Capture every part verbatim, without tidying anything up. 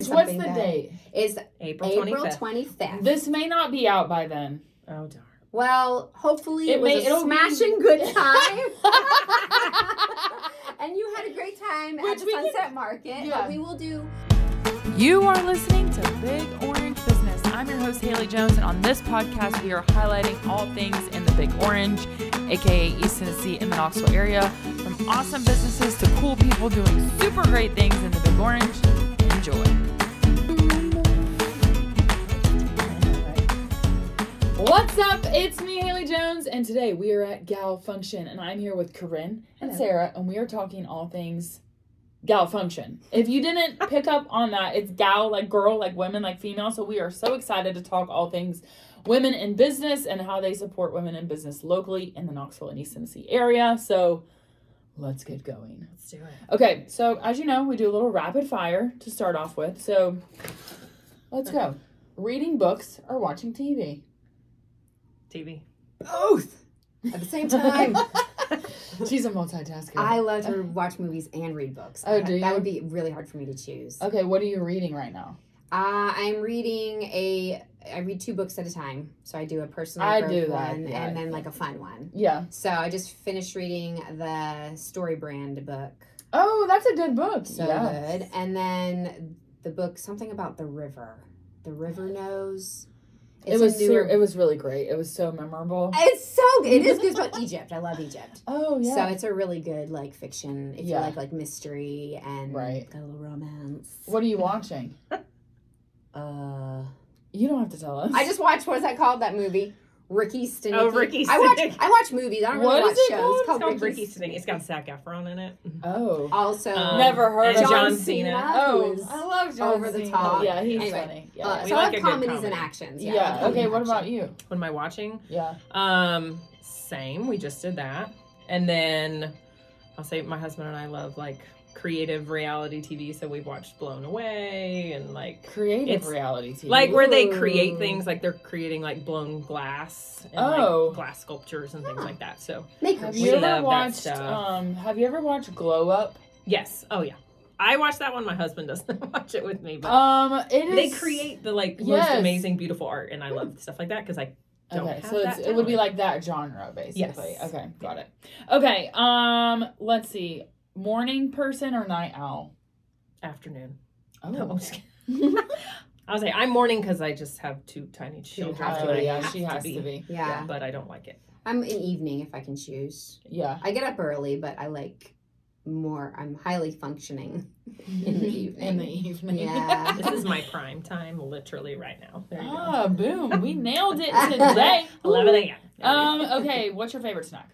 what's the that date? Is April twenty-fifth. This may not be out by then. Oh, darn. Well, hopefully it, it was may, a smashing be... good time. And you had a great time Which at the Sunset can... Market. Yeah. But we will do... You are listening to Big Orange Business. I'm your host, Haley Jones, and on this podcast, we are highlighting all things in the Big Orange, aka East Tennessee and the Knoxville area, from awesome businesses to cool people doing super great things in the Big Orange. Enjoy. What's up? It's me, Haley Jones, and today we are at Gal Function, and I'm here with Corinne and Hello. Sarah, and we are talking all things Gal Function. If you didn't pick up on that, it's gal, like girl, like women, like female. So we are so excited to talk all things women in business and how they support women in business locally in the Knoxville and East Tennessee area. So let's get going. Let's do it. Okay, so as you know, we do a little rapid fire to start off with. So let's go. Reading books or watching T V? T V. Both at the same time. She's a multitasker. I love to watch movies and read books. Oh, do you? That would be really hard for me to choose. Okay, what are you reading right now? Uh, I'm reading a, I read two books at a time. So I do a personal I growth do that, one yeah. and then like a fun one. Yeah. So I just finished reading the Story Brand book. Oh, that's a good book. So yes. good. And then the book, something about the river. The River Knows. It's it was newer... ser- it was really great. It was so memorable. It's so good. It is good. It's about Egypt. I love Egypt. Oh yeah. So it's a really good like fiction. If yeah. you like like mystery and right. got a little romance. What are you watching? uh, you don't have to tell us. I just watched. What is that called? That movie. Ricky Stenicki. Oh, Ricky Stenicki. I watch. I watch movies. I don't really what watch is it shows. Called? It's called, it's called Ricky, Ricky Stenicki. It's got Zac Efron in it. Oh. Also, um, never heard of John, John Cena. Cena. Oh, I love John over Cena. the top. Oh, yeah, he's anyway, funny. Yeah. Uh, We so like I a like good comedies comedy. and actions. Yeah. Yeah. yeah. Okay. What action. about you? What am I watching? Yeah. Um, same. We just did that, and then I'll say my husband and I love like creative reality T V, so we've watched Blown Away and like creative reality T V, like Ooh. where they create things, like they're creating like blown glass and oh. like glass sculptures and things huh. like that. So Makers. Have we you ever love watched? that stuff. Um, have you ever watched Glow Up? Yes. Oh yeah. I watched that one. My husband doesn't watch it with me, but um, it is. they create the like yes. most amazing, beautiful art, and I love stuff like that because I don't okay, have so that it's, it would be talent. like that genre, basically. Yes. Okay, got it. Okay, um, let's see. Morning person or night owl? Afternoon. Oh, No, I'm just kidding. I was like, I'm morning because I just have two tiny children. have oh to be. yeah, Have she to has be. to be. Yeah. But I don't like it. I'm in evening if I can choose. Yeah. I get up early, but I like more. I'm highly functioning in the evening. In the evening. Yeah. This is my prime time, literally right now. There you Ah, boom. We nailed it today. go. eleven a.m. Um, okay, what's your favorite snack?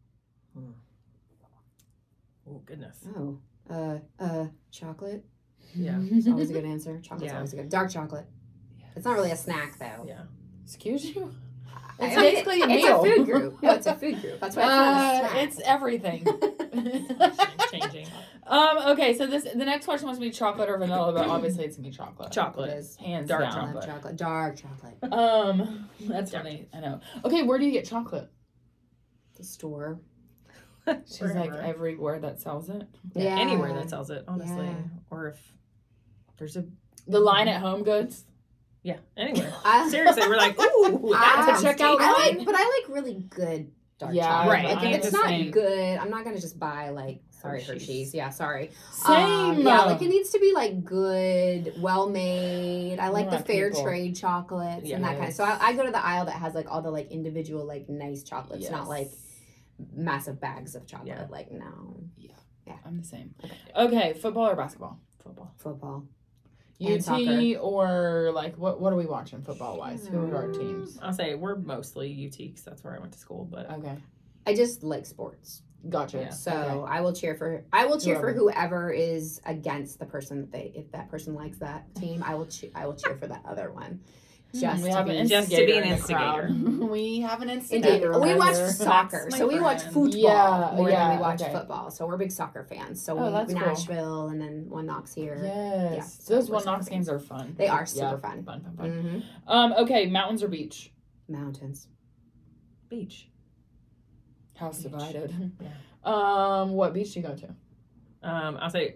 Oh, goodness. Oh, uh, uh, chocolate. Yeah. It's always a good answer. Chocolate's Yeah. always a good. Dark chocolate. It's not really a snack though. Yeah. Excuse you? I- It's I mean, basically a it's meal. a food group. No, it's a food group. That's why it's not a Uh, snack. it's everything. It's changing. Um, okay, so this the next question was to be chocolate or vanilla, but obviously it's gonna be chocolate. Chocolate. It is. Hands Dark down. I love chocolate. chocolate. Dark chocolate. Um, that's funny. I know. Okay, where do you get chocolate? The store. She's Wherever. like everywhere that sells it. Yeah, anywhere that sells it, honestly. Yeah. Or if there's a The line at Home Goods. yeah, anywhere. I- Seriously, we're like, ooh, I- that's check out I line. like, but I like really good dark Yeah, chocolate. Right. Like, I'm if it's the not same. good, I'm not gonna just buy like sorry Hershey's. Hershey's. Yeah, sorry. Same. Um, yeah, like it needs to be like good, well made. I like the Alright, fair people. trade chocolates and that kind of. So I, I go to the aisle that has like all the like individual like nice chocolates, Yes. not like massive bags of chocolate. Yeah. Like no I'm the same. Okay. Okay, football or basketball? football. football. U And T or like what? What are we watching football wise? Who are our teams? I'll say we're mostly U T because that's where I went to school, but Okay, I just like sports, gotcha. Yeah. so Okay. I will cheer for I will cheer Whoever. for whoever is against the person that they. If that person likes that team, I will che- I will cheer for that other one. Just we to have be, an Just to be instigator an in the crowd. instigator. We have an Indeed. instigator. We over watch here. soccer, That's so my we watch friend. football Yeah, more yeah, than we watch okay. football. So we're big soccer fans. So Oh, we that's cool. Nashville and then one Knox here. Yes, Yeah, those so we're one Knox soccer games are fun. They are super Yeah, fun. Fun, fun, fun. Mm-hmm. Um. Okay, mountains or beach? Mountains. beach. House Beach. divided. Yeah. Um. What beach do you go to? Um, I'll say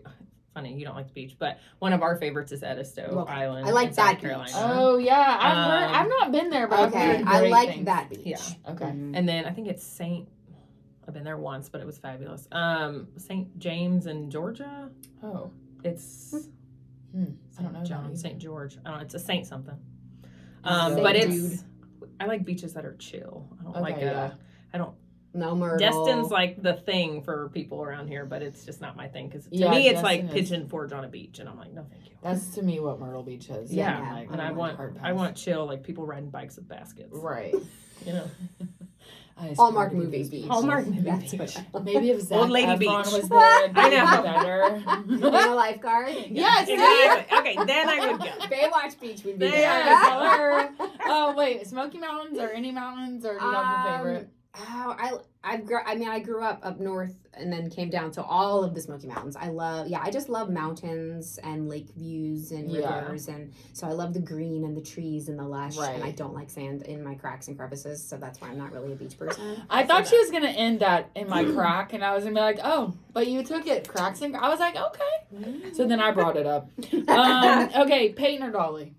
funny you don't like the beach, but one of our favorites is Edisto Well, Island. I like in South that beach. Carolina. Oh yeah, I've heard. Um, I've not been there, but I've Okay, heard I great like things. that beach. Yeah. Okay. Mhm. And then I think it's Saint. I've been there once, but it was fabulous. Um, Saint James in Georgia. Oh, It's hmm. I don't know. Saint John, that Saint George. I don't know. It's a Saint something. Saint Um, but it's. Jude. I like beaches that are chill. I don't Okay, like. yeah. Uh, I don't. No Myrtle. Destin's like the thing for people around here, but it's just not my thing. Because to Yeah, me, it's like Destin is- Pigeon Forge on a beach, and I'm like, no, thank you. That's to me what Myrtle Beach is. Yeah, I'm like, and I oh, want, hard I pass. want chill, like people riding bikes with baskets. right. You know, I Hallmark aspire to movie these beach. beaches. Hallmark movie That's beach. what. Maybe if Zac Old Lady Efron Beach. was there, it'd be I know. better. Being a lifeguard. Yes, Exactly. Okay, then I would go. Baywatch Beach would be There there. Yeah, or, oh wait, Smoky Mountains or any mountains, or do you have a Um, favorite? Oh, I I've gr- I mean I grew up up north and then came down to all of the Smoky Mountains. I love yeah I just love mountains and lake views and Yeah. rivers, and so I love the green and the trees and the lush, Right. and I don't like sand in my cracks and crevices, so that's why I'm not really a beach person. I So thought she that- was gonna end that in my crack, and I was gonna be like, "Oh, but you took it cracks and." I was like, "Okay." So then I brought it up. Um, okay, Peyton or Dolly?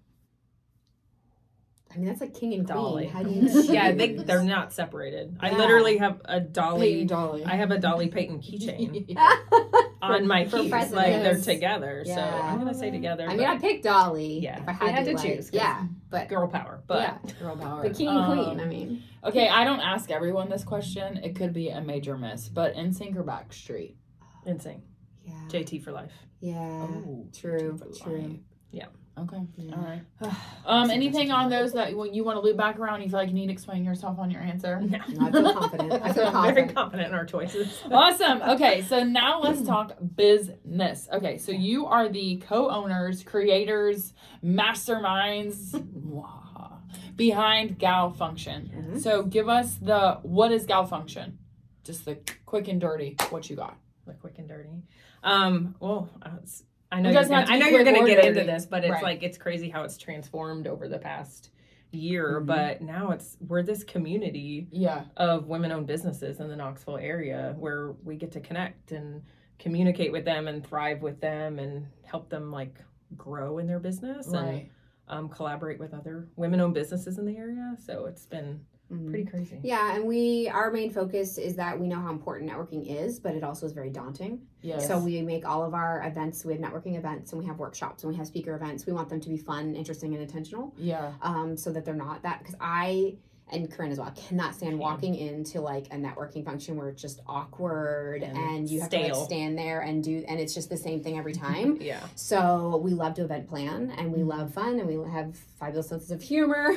I mean that's like king and queen. Dolly. How do you choose? Yeah, they they're not separated. I Yeah. literally have a Dolly. Peyton Dolly. I have a Dolly Peyton keychain on my for keys. presidents. Like they're together. So Yeah. I'm gonna say together. I mean but I picked Dolly. Yeah, if I we had, had to, to like, choose, 'cause Yeah, but girl power. But yeah, Girl power. but king and Um, queen. I mean, Okay, I don't ask everyone this question. It could be a major miss, but N Sync or Backstreet? insane. yeah, J T for life. yeah, Oh, true, J T for true. life. Yeah. Okay. Yeah. All right. Um, anything on those that when you want to loop back around, you feel like you need to explain yourself on your answer? No. No, I feel confident. I feel I'm very confident. confident in our choices. Awesome. Okay, so now let's talk business. Okay, so you are the co-owners, creators, masterminds wah, behind Gal Function. Mhm. So give us the what is Gal Function? Just the quick and dirty. What you got? The quick and dirty. Um. Well, I was- I know It you're doesn't gonna, have to I be know you're quick gonna or get into dirty. this, but it's Right. like it's crazy how it's transformed over the past year. Mhm. But now it's we're this community Yeah. of women-owned businesses in the Knoxville area where we get to connect and communicate with them and thrive with them and help them like grow in their business and Right. um, collaborate with other women-owned businesses in the area. So it's been Mhm. pretty crazy. Yeah, and we our main focus is that we know how important networking is, but it also is very daunting. Yes. So we make all of our events. We have networking events, and we have workshops, and we have speaker events. We want them to be fun, interesting, and intentional, Yeah. um, so that they're not that. Because I and Corinne as well cannot stand Same. walking into like a networking function where it's just awkward And and, you have to stale. like stand there and do, and it's just the same thing every time. Yeah. So we love to event plan, and we love fun, and we have fabulous senses of humor.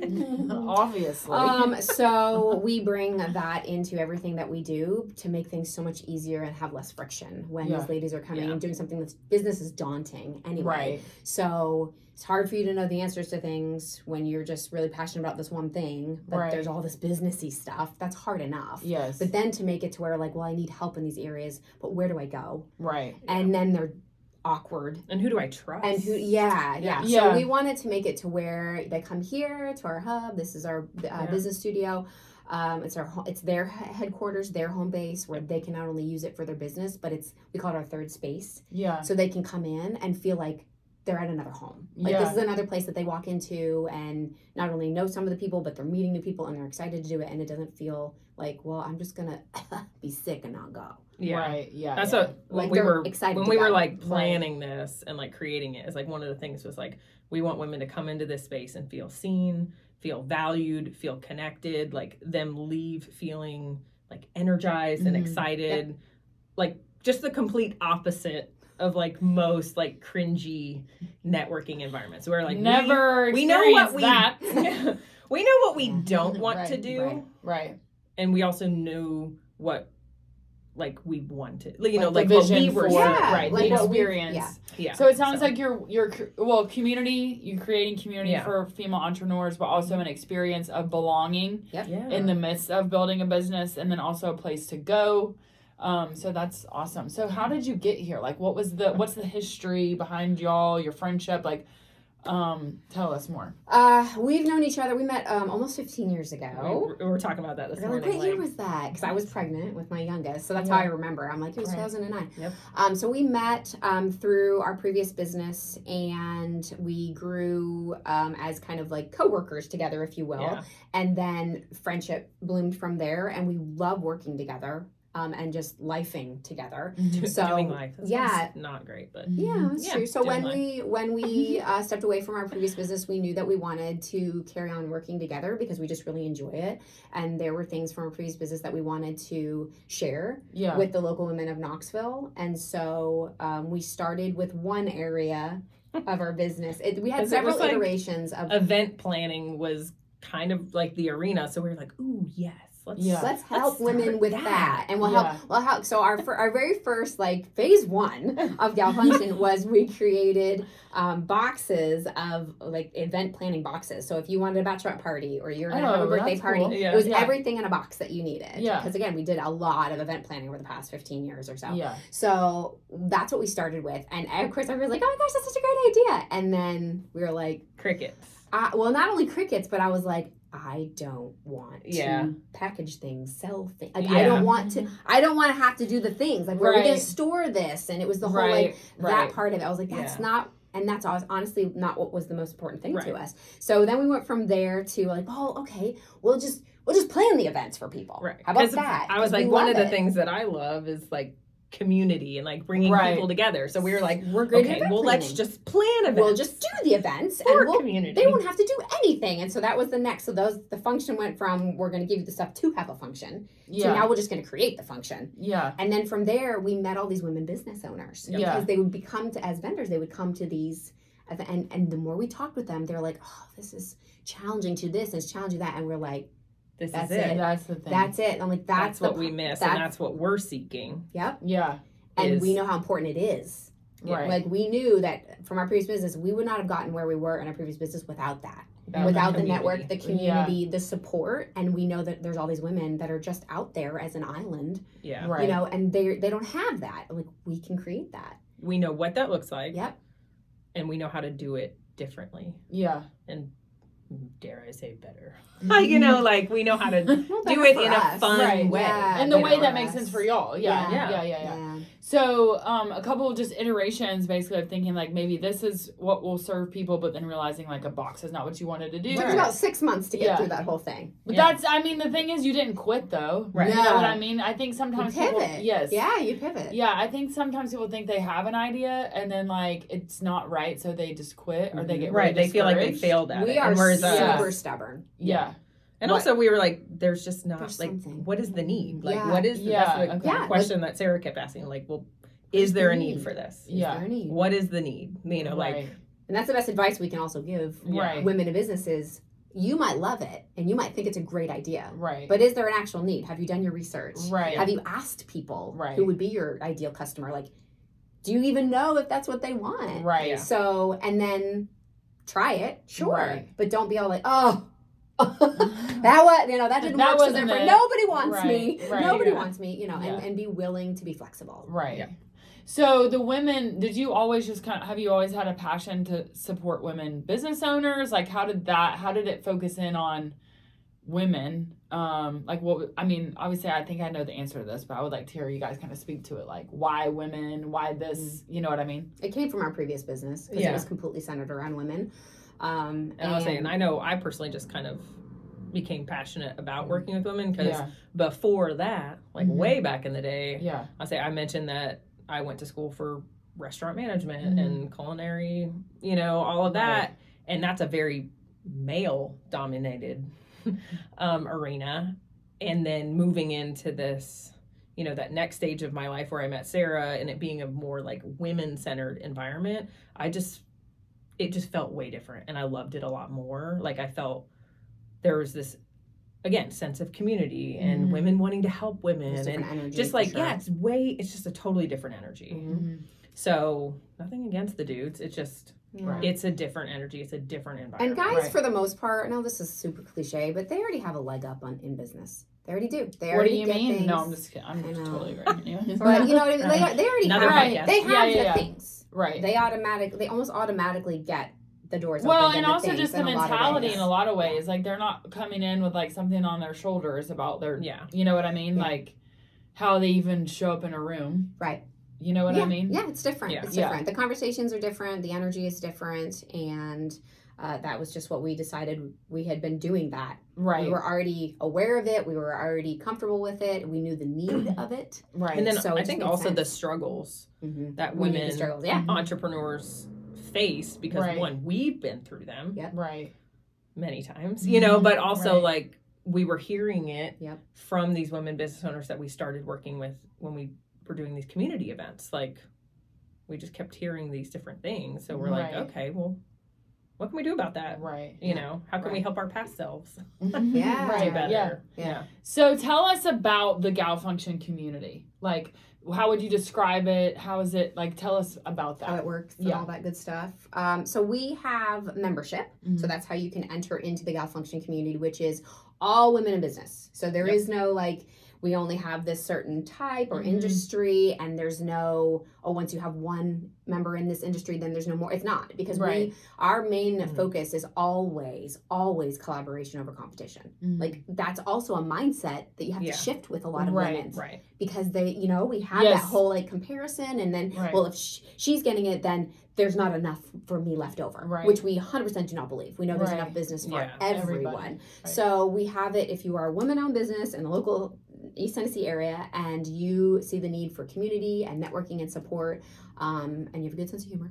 Obviously. Um, so we bring that into everything that we do to make things so much easier and have less friction when Yeah. these ladies are coming Yeah. and doing something that's business is daunting anyway. right. So it's hard for you to know the answers to things when you're just really passionate about this one thing, but Right. there's all this businessy stuff. That's hard enough. Yes. But then to make it to where like, well, I need help in these areas, but where do I go? right. And then they're awkward. And who do I trust? And who, yeah, yeah. Yeah. So we wanted to make it to where they come here to our hub. This is our uh, Yeah. business studio. Um, it's our, ho- it's their he- headquarters, their home base, where they can not only use it for their business, but it's we call it our third space, Yeah. so they can come in and feel like they're at another home. Like Yeah. this is another place that they walk into and not only know some of the people, but they're meeting new people and they're excited to do it. And it doesn't feel like, well, I'm just gonna be sick and not go. yeah. Right. Yeah. That's yeah. what when Like, we they're were excited when to we were go. like planning this and like creating it. Is like one of the things was like we want women to come into this space and feel seen, feel valued, feel connected. Like them leave feeling like energized and Mhm. excited. Like just the complete opposite of like most like cringy networking environments where like we- never we, know what experienced we that. we know what we don't want Right, to do, right. right. and we also knew what like we wanted. You know, Like like the what we vision were for Yeah, right like the what we- experience. yeah. yeah. So it sounds like you're you're cr- well community. You're creating community Yeah. for female entrepreneurs, but also an experience of belonging Yep. yeah. in the midst of building a business, and then also a place to go. Um, so that's awesome. So how did you get here? Like, what was the what's the history behind y'all? Your friendship, like, Um, tell us more. Uh, we've known each other. We met um, almost fifteen years ago. We, we were talking about that this We're like, morning. what year like- was that? Because I was pregnant with my youngest, so that's Yeah. how I remember. I'm like, it was Right. two thousand nine. Yep. Um, so we met um, through our previous business, and we grew um, as kind of like coworkers together, if you will. Yeah. And then friendship bloomed from there, and we love working together um, and just lifing together. Do- So, doing life. That yeah. sounds not great, but Yeah, that's Yeah, true. So doing when we when we uh, stepped away from our previous business, we knew that we wanted to carry on working together because we just really enjoy it, and there were things from our previous business that we wanted to share Yeah. with the local women of Knoxville, and so um, we started with one area of our business. It, we had 'Cause it several was like iterations of event planning was kind of like the arena. So we were like, ooh, yes. Let's, Yeah. let's help let's women start with that. that, and we'll Yeah. help. We'll help. So our fir- our very first like phase one of Gal Function was we created um, boxes of like event planning boxes. So if you wanted a bachelorette party or you're gonna have Oh, a birthday that's party, cool. Yeah. it was Yeah. everything in a box that you needed. Yeah. Because again, we did a lot of event planning over the past fifteen years or so. Yeah. So that's what we started with, and of course everybody's like, "Oh my gosh, that's such a great idea!" And then we were like, Crickets. I, "Well, not only crickets, but I was like." I don't want Yeah. to package things, sell things. Like Yeah. I don't want to. I don't want to have to do the things. Like where are we Right. going to store this? And it was the whole Right. like right. that part of it. I was like, that's Yeah. not. And that's hon- honestly not what was the most important thing to Right. us. So then we went from there to like, oh, okay, we'll just we'll just plan the events for people. Right. How about 'Cause that? I was 'Cause we like, one of love the it. things that I love is like community and like bringing Right. people together. So we were like, we're good. at okay, event well, let's planning. just plan events. we'll just do the events for and we'll community. they won't have to do anything. And so that was the next. So those the function went from we're going to give you the stuff to have a function to Yeah. now we're just going to create the function. Yeah. And then from there we met all these women business owners Yeah. because they would become to as vendors they would come to these ev- and and the more we talked with them they're like, oh, this is challenging to this and it's challenging that, and we're like, this that's is it. it. That's the thing. that's it. And I'm like, That's that's, the what we p- miss, that's- and that's what we're seeking. Yep. yeah. And is- we know how important it is. Right. Like we knew that from our previous business, we would not have gotten where we were in our previous business without that. Without without the the network, the community. community, the support, and we know that there's all these women that are just out there as an island, Yeah. Right. you know, and they they don't have that. Like we can create that. We know what that looks like. Yep. And we know how to do it differently. Yeah. And dare I say better. you know, like we know how to Well, do better it for in a us. fun Right. way. Yeah, In the better way for that makes us. sense for y'all. Yeah. Yeah. Yeah. Yeah. Yeah. So, um, a couple of just iterations, basically, of thinking like maybe this is what will serve people, but then realizing like a box is not what you wanted to do. It took Right. about six months to get Yeah. through that whole thing. But Yeah. that's, I mean, the thing is, you didn't quit though. Right. You know No. what I mean? I think You sometimes pivot. people, yes, Yeah, you pivot. yeah. I think sometimes people think they have an idea and then like it's not right, so they just quit or they get Right. really They feel like they discouraged. failed at We it. are and whereas, uh, super stubborn. Yeah. And What- also, we were like, "There's just not There's like, something. what is the need? Like, Yeah. what is the, Yeah, that's the okay. Yeah, question that Sarah kept asking? Like, well, What's is there the a need need? for this? Is Yeah. there a need? What is the need? You know, like, Right. And that's the best advice we can also give Right. women in businesses. You might love it and you might think it's a great idea. Right. But is there an actual need? Have you done your research? Right. Have you asked people Right. who would be your ideal customer? Like, do you even know if that's what they want? Right. Yeah. So, and then try it, sure. Right. But don't be all like, oh, that was, you know, that didn't That work. So wasn't therefore, it. nobody wants Right, me. right, Nobody yeah. wants me, you know, Yeah. and, and be willing to be flexible. Right. Yeah. So the women, did you always just kind of, have you always had a passion to support women business owners? Like how did that, how did it focus in on women? Um, like what, I mean, obviously I think I know the answer to this, but I would like to hear you guys kind of speak to it. Like why women, why this, you know what I mean? It came from our previous business because Yeah. it was completely centered around women. Um, and I was saying, I know I personally just kind of became passionate about working with women because Yeah. before that, like Mhm. way back in the day, Yeah. I say I mentioned that I went to school for restaurant management Mhm. and culinary, you know, all of that, and that's a very male dominated um, arena. And then moving into this, you know, that next stage of my life where I met Sarah and it being a more like women centered environment, I just, it just felt way different and I loved it a lot more. Like I felt there was this, again, sense of community and Mhm. women wanting to help women There's and different energy, just for like, sure. yeah, it's way, it's just a totally different energy. Mhm. So nothing against the dudes. It's just, Yeah. Right. it's a different energy. It's a different And environment. guys, Right. for the most part, no, this is super cliche, but they already have a leg up on in business. They already do. They What do already you get mean? things. No, I'm just kidding. I'm I know. totally agreeing. Anyways. But you know, what I mean? they, they already Another have. podcast. They have Yeah, yeah, the yeah. things. Right. They automatic. They almost automatically get the doors Well, opened and into also things just the in a lot of mentality ways. in a lot of ways. Like they're not coming in with like something on their shoulders about their, Yeah. you know what I mean? Yeah. Like how they even show up in a room. Right. You know what yeah. I mean? Yeah, it's different. Yeah. It's Yeah. different. The conversations are different. The energy is different. And uh, that was just what we decided. We had been doing that. Right. We were already aware of it. We were already comfortable with it. We knew the need of it. right. And then So it I just think made also the sense. struggles Mm-hmm. that We knew the women struggles. Yeah. entrepreneurs face because Right. one, we've been through them Yeah. right. many times, you know, but also Right. like we were hearing it Yep. from these women business owners that we started working with when we were doing these community events. Like we just kept hearing these different things. So we're Right. like, okay, well, what can we do about that? Right. You know, how can we Right. help our past selves Yeah. Right. do better? Yeah. Yeah. So tell us about the Gal Function community. Like, how would you describe it? How is it? Like, tell us about How that. it works and Yeah. all that good stuff. Um, so we have membership. Mhm. So that's how you can enter into the Gal Function community, which is all women in business. So there is Yep. no like, we only have this certain type or Mhm. industry, and there's no, oh, once you have one member in this industry, then there's no more. It's not, because Right. we, our main Mhm. focus is always, always collaboration over competition. Mhm. Like that's also a mindset that you have Yeah. to shift with a lot of Right. women, Right. because they, you know, we have Yes. that whole like comparison, and then, Right. well, if sh- she's getting it, then there's not enough for me left over, Right. which we one hundred percent do not believe. We know there's Right. enough business for Yeah. everyone. Everybody. Right. So we have it if you are a woman-owned business in the local East Tennessee area and you see the need for community and networking and support, um, and you have a good sense of humor,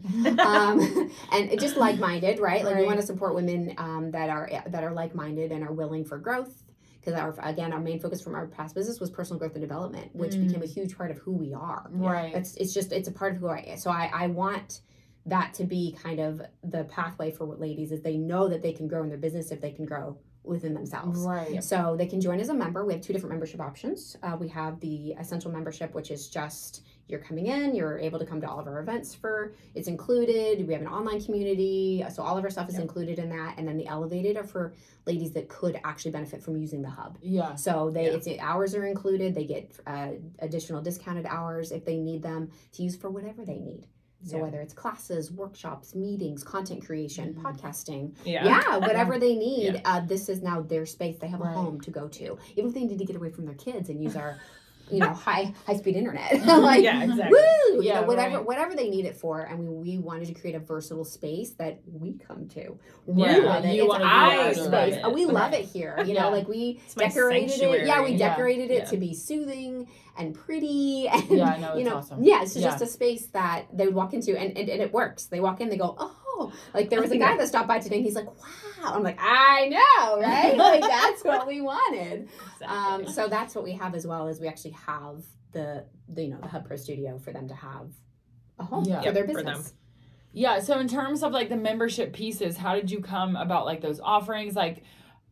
um, and just like-minded, right? Like we Right. want to support women um, that are that are like-minded and are willing for growth. Because our again, our main focus from our past business was personal growth and development, which Mm. became a huge part of who we are. Right. It's it's just it's a part of who I am. So I I want that to be kind of the pathway for what ladies is they know that they can grow in their business if they can grow within themselves. Right. So they can join as a member. We have two different membership options. Uh, we have the essential membership, which is just you're coming in, you're able to come to all of our events for it's included. We have an online community, so all of our stuff is Yep. included in that. And then the elevated are for ladies that could actually benefit from using the hub. Yeah. So they Yeah. it's hours are included. They get uh, additional discounted hours if they need them to use for whatever they need. So Yeah. whether it's classes, workshops, meetings, content creation, Mhm. podcasting, Yeah. yeah, whatever they need, Yeah. uh, this is now their space. They have a Right. home to go to, even if they need to get away from their kids and use our, you know, high high speed internet. like, Yeah, exactly. woo, you Yeah, know, whatever right. whatever they need it for. And we we wanted to create a versatile space that we come to. We Yeah, love it. you It's wanna be our that space. space. Uh, We love Right. it here. You Yeah. know, like we It's my decorated it. sanctuary. Yeah, we Yeah. decorated it Yeah. to be soothing and pretty. And, Yeah, I know, you it's know, awesome. yeah, it's Yeah. just a space that they would walk into, and, and, and it works. They walk in, they go, oh, like there was a guy Yeah. that stopped by today, and he's like, wow. I'm like, I know, right? Like that's what we wanted. Um, Exactly. so that's what we have as well, as we actually have the, the you know the Hub Pro Studio for them to have a home Yeah. for Yep, their for business. Yeah. So in terms of like the membership pieces, how did you come about like those offerings? Like,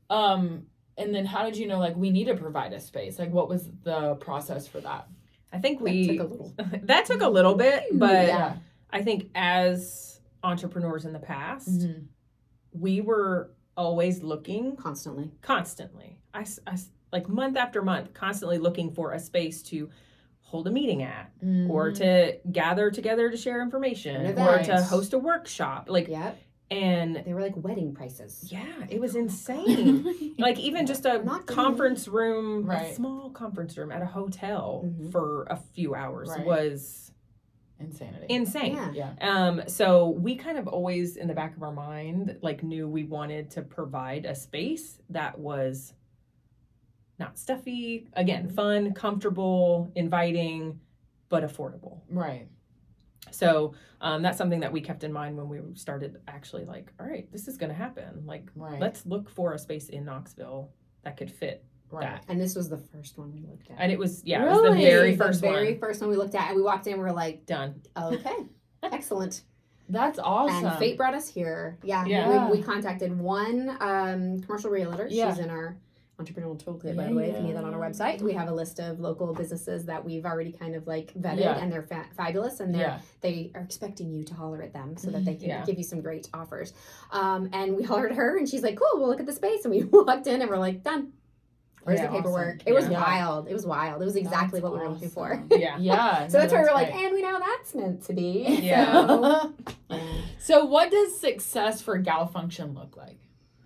um, and then how did you know like we need to provide a space? Like, what was the process for that? I think That we took a little. that took a little bit, but Yeah. I think as entrepreneurs in the past, Mhm. we were always looking Constantly. constantly. I, s- I s- like month after month, constantly looking for a space to hold a meeting at, or Mhm. to gather together to share information, An or event. to host a workshop. Like, Yep. and They were like wedding prices. yeah, it was Oh my insane. Like even just a Not gonna conference room, Right. a small conference room at a hotel Mhm. for a few hours Right. was Insanity. insane. Yeah. Yeah. Um, so we kind of always in the back of our mind, like knew we wanted to provide a space that was not stuffy, again, fun, comfortable, inviting, but affordable. Right. So um, that's something that we kept in mind when we started actually like, all right, this is going to happen. Like, Right. let's look for a space in Knoxville that could fit Right. that. And this was the first one we looked at. And it was, yeah, it was the Really? very This was first the very one. first one we looked at, and we walked in, we were like, Done. okay, excellent. That's awesome. And fate brought us here. Yeah. Yeah. We, we contacted one um, commercial realtor. Yeah. She's in our entrepreneurial toolkit, by Yeah, the way. If you yeah. need that on our website, we have a list of local businesses that we've already kind of like vetted, Yeah. and they're fa- fabulous, and they're Yeah. they are expecting you to holler at them so that they can Yeah. give you some great offers. Um, and we hollered at her, and she's like, "Cool, we'll look at the space." And we walked in, and we're like, "Done." Where's Yeah, the paperwork? awesome. It was Yeah. wild. It was wild. It was exactly That's what we were looking for. awesome. Yeah. Yeah. So that's no, why we were like, great. and we know that's meant to be. Yeah. So, yeah. So what does success for Gal Function look like?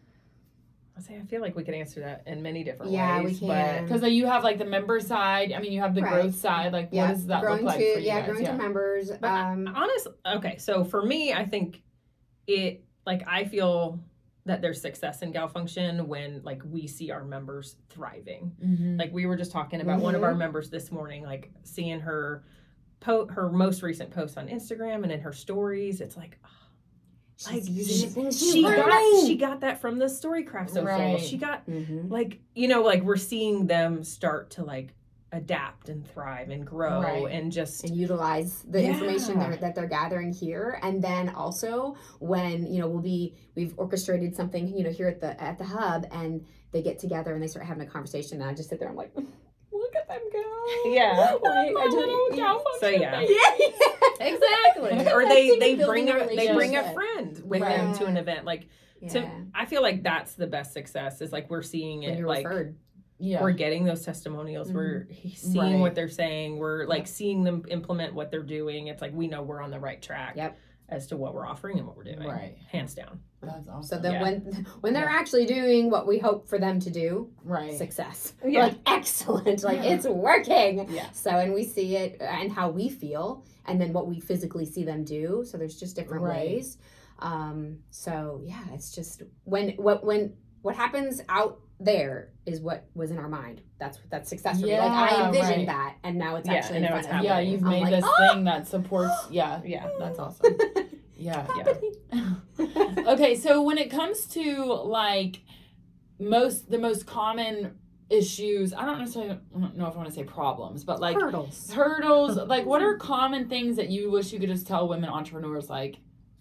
I say I feel like we could answer that in many different Yeah, ways. we but- can. Because you have like the member side. I mean, you have the Right. growth side. Like, Yeah, what does that growing look like to for you yeah, guys? growing to members. But Um, honest, okay. So for me, I think it like I feel that there's success in Gal Function when like we see our members thriving. Mm-hmm. Like we were just talking about one of our members this morning, like seeing her po- her most recent post on Instagram and in her stories. It's like oh, she's like, using she- the things she's she got learning. she got that from the Storycraft Social. Right. She got Mhm. like you know like we're seeing them start to like adapt and thrive and grow Right. and just and utilize the Yeah. information they're, that they're gathering here, and then also when you know we'll be we've orchestrated something you know here at the at the hub, and they get together and they start having a conversation, and I just sit there, I'm like, look at them go. Yeah. Like, I little just, Gal So, Function yeah. baby. yeah, exactly. or That's they even they building bring a they bring a relationship. friend with Right. them to an event like Yeah. to I feel like that's the best success is like we're seeing when it you're like referred. Yeah. we're getting those testimonials we're seeing Right. what they're saying we're like seeing them implement what they're doing. It's like we know we're on the right track Yep. as to what we're offering and what we're doing, Right. hands down. That's awesome. So then Yeah. when when they're Yeah. actually doing what we hope for them to do, right. success. Yeah. Like excellent. Like it's working. Yeah. So and we see it and how we feel, and then what we physically see them do. So there's just different Right. ways. Um, so yeah, it's just when what when what happens out there is what was in our mind. That's that's success for me. Like I Yeah, envisioned right. that, and now it's Yeah, actually and in now front it's of me. Yeah, happening. you've I'm made like, this "Oh!" thing that supports. Yeah. Yeah. That's awesome. Yeah. Yeah. Okay, so when it comes to like most the most common issues, I don't necessarily I don't know if I want to say problems, but like Hurdles. hurdles, like what are common things that you wish you could just tell women entrepreneurs like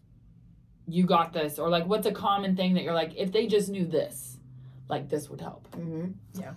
you got this, or like what's a common thing that you're like if they just knew this, like this would help. Mm-hmm. Yeah.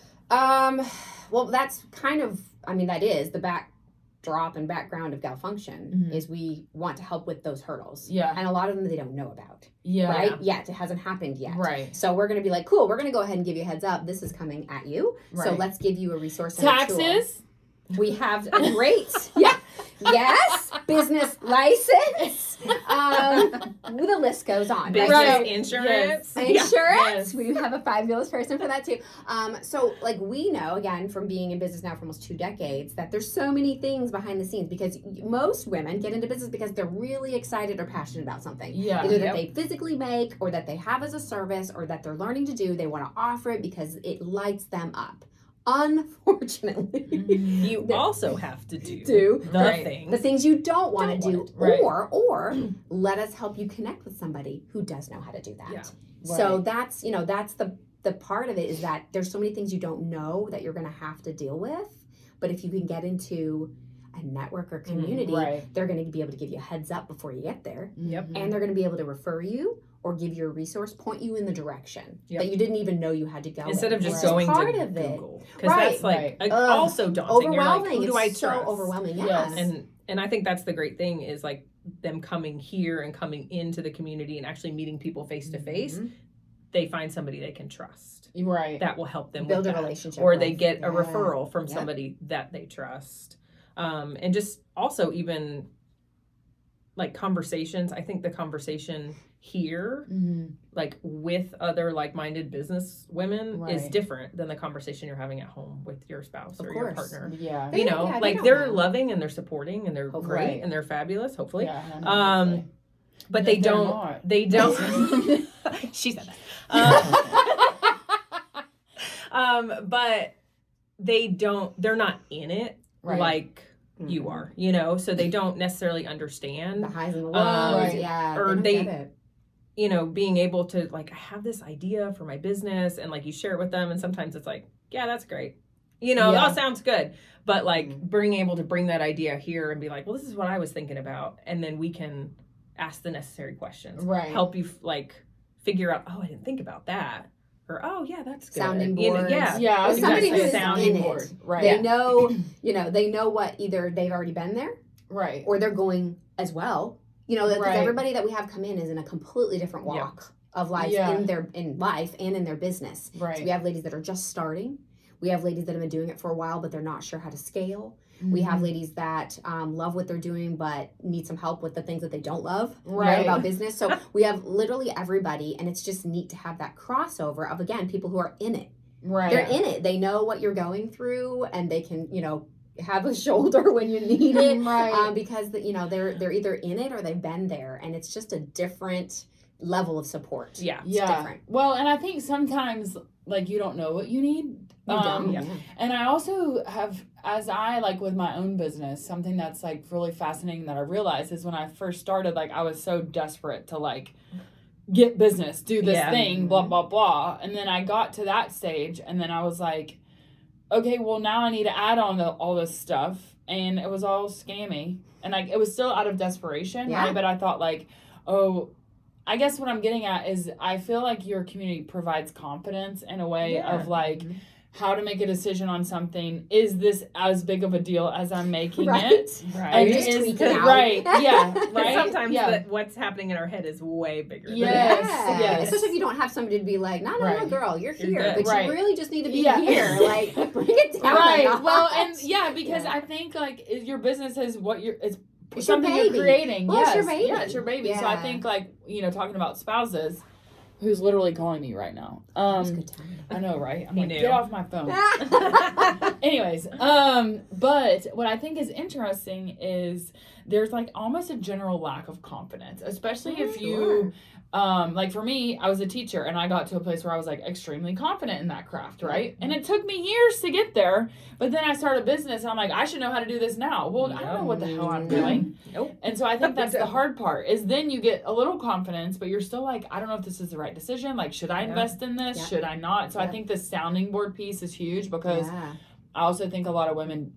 Um, well, that's kind of, I mean, that is the backdrop and background of Gal Function Mhm. is we want to help with those hurdles. Yeah. And a lot of them they don't know about, Yeah. right? Yet. It hasn't happened yet. Right. So we're going to be like, cool, we're going to go ahead and give you a heads up. This is coming at you. So Right. let's give you a resource and a tool. Taxes. We have a great, yeah, yes, business license. Um, the list goes on. Business right? Right. insurance. Insurance. Yes. We have a fabulous person for that too. Um, so like we know again from being in business now for almost two decades that there's so many things behind the scenes because most women get into business because they're really excited or passionate about something. Yeah. Either Yep. that they physically make or that they have as a service or that they're learning to do. They want to offer it because it lights them up. Unfortunately, Mhm. You The- also have to do, do the Right. things. the things you don't want Don't to do, wanna do. Right. or or let us help you connect with somebody who does know how to do that. Yeah. So Right. that's you know that's the the part of it is that there's so many things you don't know that you're going to have to deal with, but if you can get into a network or community, Right. they're going to be able to give you a heads up before you get there, Yep. Mhm. and they're going to be able to refer you or give you a resource, point you in the direction Yep. that you didn't even know you had to go. Instead in. of just It's going part to of it. Google, because Right. that's like Right. like, Ugh. also daunting. You're like, Overwhelming. who do I It's trust? so overwhelming. Yes. Yes. And and I think that's the great thing is like them coming here and coming into the community and actually meeting people face to face. Mhm. They find somebody they can trust Right. that will help them Build with a that. relationship, or they with. get a Yeah. referral from Yep. somebody that they trust. Um, and just also even like conversations. I think the conversation here, Mhm. like with other like-minded business women, is Right. different than the conversation you're having at home with your spouse Of or your course. partner. Yeah. They You don't- know, yeah, they like don't they're know. loving and they're supporting and they're Hopefully. great Right. and they're fabulous, hopefully. Yeah. Um, but they If they're don't. not. They don't. She said that. Um, um, but they don't. They're not in it Right. like you Mhm. are. You know, so they don't necessarily The understand. highs and the lows. Um, Right. Yeah. or they, they- don't get it. You know, being able to like, I have this idea for my business, and like you share it with them, and sometimes it's like, yeah, that's great. You know, Yeah. that sounds good. But like Mhm. being able to bring that idea here and be like, well, this is what I was thinking about, and then we can ask the necessary questions, Right. help you like figure out, oh, I didn't think about that, or oh yeah, that's good. Sounding You know, boards. yeah, Yeah. I Well, was somebody gonna who say is sounding in board. it. Right. They know, you know, they know what either they've already been there Right. or they're going as well. You know, because Right. everybody that we have come in is in a completely different Yeah. walk of life Yeah. in their in life and in their business. So Right. we have ladies that are just starting. We have ladies that have been doing it for a while, but they're not sure how to scale. We have Mhm. ladies that um, love what they're doing but need some help with the things that they don't love Right. about business. So we have literally everybody, and it's just neat to have that crossover of, again, people who are in it. Right. They're in it. They know what you're going through, and they can, you know, have a shoulder when you need it. Right. Um, because the, you know they're they're either in it or they've been there, and it's just a different level of support. Yeah. It's yeah. different. Well, and I think sometimes like you don't know what you need. You Um, don't. yeah. Yeah. And I also have, as I like with my own business, something that's like really fascinating that I realized is when I first started, like I was so desperate to like get business, do this Yeah. thing, blah, blah, blah. And then I got to that stage and then I was like, okay, well now I need to add on the, all this stuff. And it was all scammy. And like, it was still out of desperation, Yeah. right? But I thought like, oh, I guess what I'm getting at is I feel like your community provides confidence in a way Yeah. of like, Mhm. how to make a decision on something. Is this as big of a deal as I'm making Right. it? Right. And You're just is- tweaking out. right, yeah, But right. sometimes yeah. the, what's happening in our head is way bigger. than Yes, Yeah. yes. Especially if you don't have somebody to be like, no, no, no, Right. girl, you're You're here, good. but Right. you really just need to be Yeah. here. Like, bring it down. a Right. notch. Well, and yeah, because Yeah. I think like is your business is what you're it's, It's your something you're baby. creating. Well, yes. it's your baby. Yeah, it's your baby. So I Yeah. think like, you know, talking about spouses, who's literally calling me right now. That was a Um good time. I know, right? I'm He like, knew. get off my phone. Anyways, um, but what I think is interesting is there's like almost a general lack of confidence, especially if you, um, like for me, I was a teacher and I got to a place where I was like extremely confident in that craft, right? And it took me years to get there, but then I started a business and I'm like, I should know how to do this now. Well, I don't know what the hell I'm doing. Nope. And so I think that's the hard part is then you get a little confidence, but you're still like, I don't know if this is the right decision. Like, should I Yeah. invest in this? Yeah. Should I not? So I Yeah. think the sounding board piece is huge because Yeah. I also think a lot of women,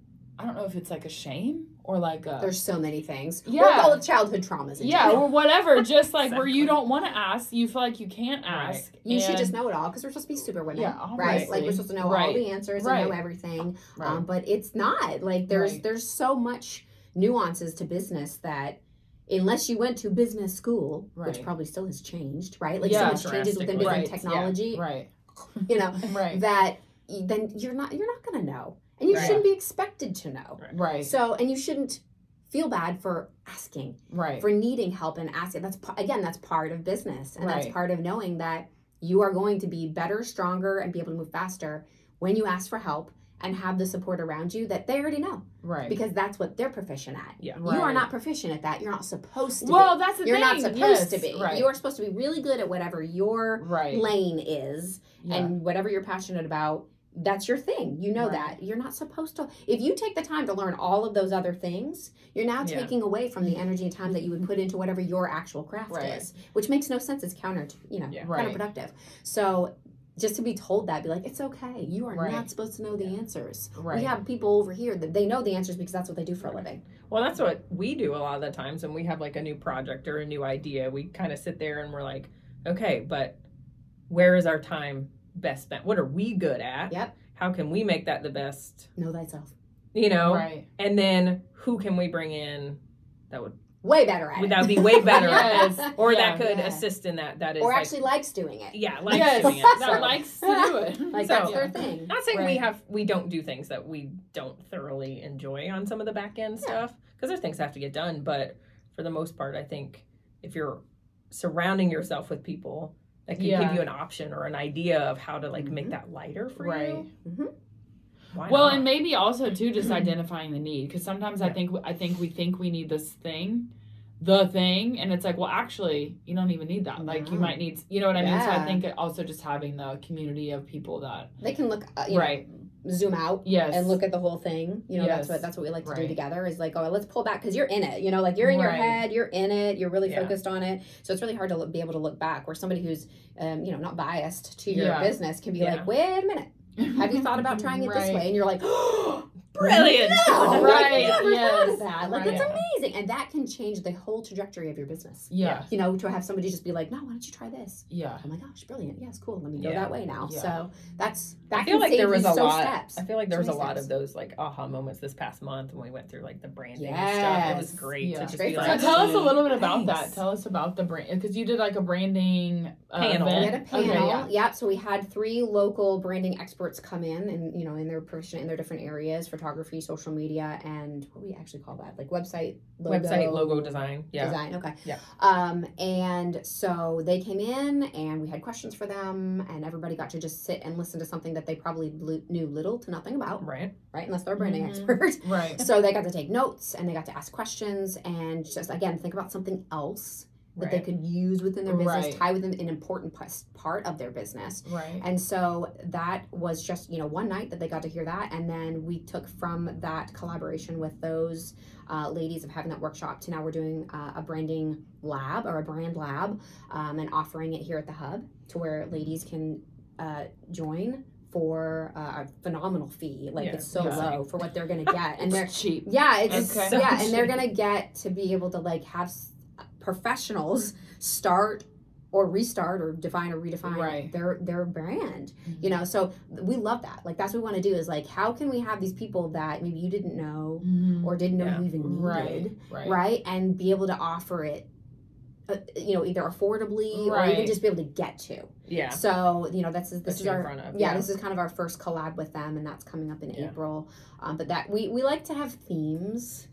I don't know if it's like a shame or like a, There's so many things. Yeah. We'll call it childhood traumas. in yeah, general. or whatever, just like where you Exactly. don't want to ask, you feel like you can't ask. You should and- just know it all because we're supposed to be super women, Yeah, right? obviously. Like we're supposed to know all Right. the answers Right. and know everything. Right. Um, but it's not like there's Right. there's so much nuances to business that unless you went to business school, Right. which probably still has changed, right? Like Yeah. so much changes within Drastically. business Right. technology, right, you know, right, that y- then you're not you're not gonna know, and you Right. shouldn't be expected to know. right, So and you shouldn't feel bad for asking, right, for needing help and asking. That's p- again, that's part of business, and that's Right. part of knowing that you are going to be better, stronger, and be able to move faster when you ask for help and have the support around you that they already know right. because that's what they're proficient at. Yeah. You are Right. not proficient at that. You're not supposed to well, be. that's the You're thing. not supposed yes, to be. Right. You are supposed to be really good at whatever your right. lane is Yeah. and whatever you're passionate about. That's your thing. You know Right. that. You're not supposed to. If you take the time to learn all of those other things, you're now Yeah. taking away from the energy and time that you would put into whatever your actual craft Right. is, which makes no sense. It's counter, to, you know, Yeah. Right. counterproductive. So just to be told that, be like, it's okay. You are Right. not supposed to know the answers. Right. We have people over here that they know the answers because that's what they do for a living. Well, that's what we do a lot of the times when we have like a new project or a new idea. We kind of sit there and we're like, okay, but where is our time best spent? What are we good at? Yep. How can we make that the best? Know thyself. You know? Right. And then who can we bring in that would Way better at it. that would be way better Yes. at it? Or Yeah. that could Yeah. assist in that. That is or like, actually likes doing it. yeah, like yes, doing it. that So- likes to do it. Like So- that's their thing. Not saying we Right. have we don't do things that we don't thoroughly enjoy on some of the back end Yeah. stuff because there's things that have to get done, but for the most part, I think if you're surrounding yourself with people that can Yeah. give you an option or an idea of how to like make Mhm. that lighter for Right. you, Mhm. why Well, not? and maybe also too just identifying the need because sometimes I Yeah. think I think we think we need this thing, the thing, and it's like, well, actually, you don't even need that. Like, you No. might need, you know what I mean? So I Yeah. think it also just having the community of people that, They can look, uh, you right? know, zoom out Yes. and look at the whole thing. You know, that's Yes. what that's what we like to do Right. together. Is like, oh, let's pull back because you're in it. You know, like you're in your Right. head, you're in it, you're really Yeah. focused on it. So it's really hard to look, be able to look back. Where somebody who's, um, you know, not biased to your Yeah. business can be Yeah. like, wait a minute, have you thought about trying it this Right. way? And you're like, Brilliant. No, Right, I never thought yes. of that. Like, Right. it's amazing, and that can change the whole trajectory of your business. Yeah. You know, to have somebody just be like, no, why don't you try this? Yeah. Oh my gosh, brilliant. Yes, cool. Let me go Yeah. that way now. Yeah. So that's that I feel can like save there was you a so lot. steps. I feel like there So was a many lot of steps. those like aha moments this past month when we went through like the branding and stuff. It was Yes. great Yeah. to just Great be for So like, us. tell us a little bit about Thanks. that. Tell us about the brand because you did like a branding uh, Panel. event. We had a panel. Okay, yeah. Yep. So we had three local branding experts come in and, you know, in their profession, in their different areas, photography, photography, social media, and what do we actually call that? Like website, logo, Website logo design. Yeah. design. Okay. Yeah. Um, and so they came in, and we had questions for them, and everybody got to just sit and listen to something that they probably bl- knew little to nothing about, Right. right? Unless they're a branding Mhm. expert. Right. So they got to take notes, and they got to ask questions, and just again think about something else that they Right. could use within their business, Right. tie within an important p- part of their business. Right. And so that was just, you know, one night that they got to hear that. And then we took from that collaboration with those uh, ladies of having that workshop to now we're doing uh, a branding lab or a brand lab um, and offering it here at the Hub to where ladies can uh, join for uh, a phenomenal fee. Like Yeah, it's so yeah. low for what they're going to get. And they're, It's cheap. yeah, it's, Okay. yeah, So and they're cheap. going to get to be able to like have s- professionals start or restart or define or redefine Right. their their brand, you know. So we love that. Like that's what we want to do is like how can we have these people that maybe you didn't know Mhm. or didn't know Yeah. you even needed, Right. right, Right. and be able to offer it uh, you know, either affordably or even Right. just be able to get to. Yeah. So, you know, that's this Put is you in our front of, yeah, yeah. this is kind of our first collab with them, and that's coming up in Yeah. April. Um, but that we we like to have themes.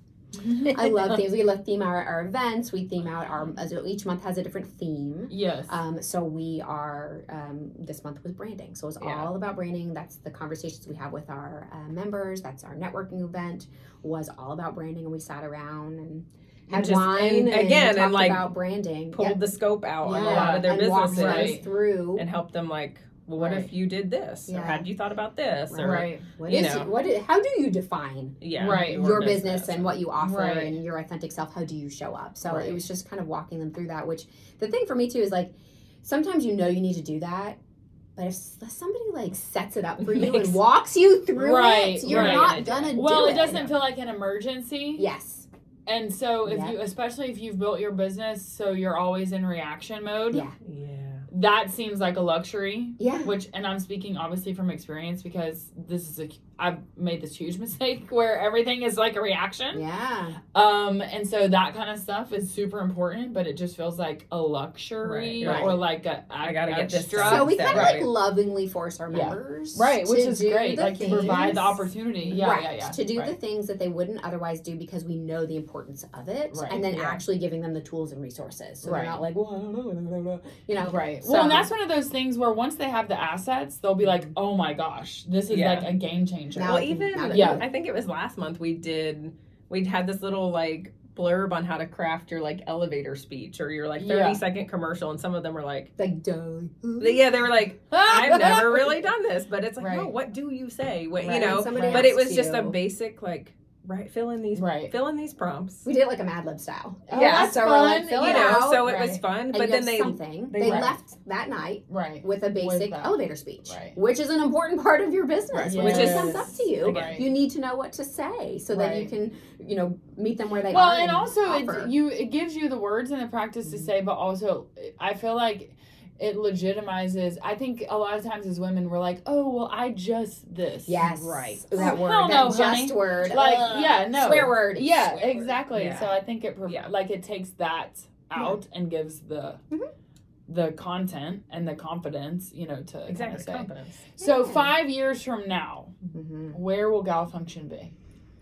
I love themes. We love theme our, our events. We theme out our as each month has a different theme. Yes. Um, so we are um, this month with branding. So it's Yeah. all about branding. That's the conversations we have with our uh, members. That's our networking event was all about branding, and we sat around and had just- wine and and, again, and, talked like, about branding. Pulled Yeah. the scope out on a Yeah, lot of their and walked businesses us Right. through. and help them like, well, what Right. if you did this? Or Yeah. had you thought about this? Or right. What you is know. what? Is, how do you define yeah, Right. your business and what you offer Right. and your authentic self? How do you show up? So Right. it was just kind of walking them through that. Which the thing for me too is like sometimes you know you need to do that, but if s- somebody like sets it up for you Makes- and walks you through Right, it, you're right. not gonna Well, do it it. doesn't feel like an emergency. Yes. And so if Yeah. you especially if you've built your business so you're always in reaction mode, Yeah. Yeah. that seems like a luxury. Yeah. Which and I'm speaking obviously from experience because this is a I've made this huge mistake where everything is like a reaction. Yeah. Um and so that kind of stuff is super important, but it just feels like a luxury Right, right. or like a, a I gotta get this extra. done. So we Step kind of right. like lovingly force our Yeah. members, Right, which to is do great. the Like to provide things- the opportunity. Yeah, right, yeah, yeah. to do the right. things that they wouldn't otherwise do because we know the importance of it, Right, and then yeah. actually giving them the tools and resources, so Right. they're not like, well, I don't know, blah, blah, blah, you know. Right. So- Well, and that's one of those things where once they have the assets, they'll be like, "Oh my gosh, this is Yeah. like a game changer." Now Well, I can- even now that- Yeah. I think it was last month we did we had this little like blurb on how to craft your like elevator speech or your like thirty Yeah. second commercial, and some of them were like, Like, duh. yeah, they were like, I've never really done this, but it's like, Right. no, what do you say? What Right. you know? Somebody Right. But it asks was just a you- basic like, right, fill in these, Right. fill in these prompts. We did it like a Mad Lib style. Oh, Yeah, that's so we're fun. like, fill You it know, out, so it was Right. fun. and But you then have they, something. they- They Right. left that night Right. with a basic that. elevator speech, Right. which is an important part of your business. Right. When Which it is- comes up to you, Right. you need to know what to say so that you Right. can, you know, meet them where they Well, are. and also offer. it you it gives you the words and the practice to Mhm. say, but also I feel like it legitimizes. I think a lot of times as women we're like, "Oh, well, I just this." Yes, Right. That Oh, word, hell that no, just honey. word, Like, Ugh. yeah, no. swear word, Yeah, Swear word. exactly. Yeah. So I think it prov- Yeah. like it takes that out and gives the Mhm. the content and the confidence, you know, to kind of exactly say. confidence. So Yeah. five years from now, Mhm. where will Gal Function be?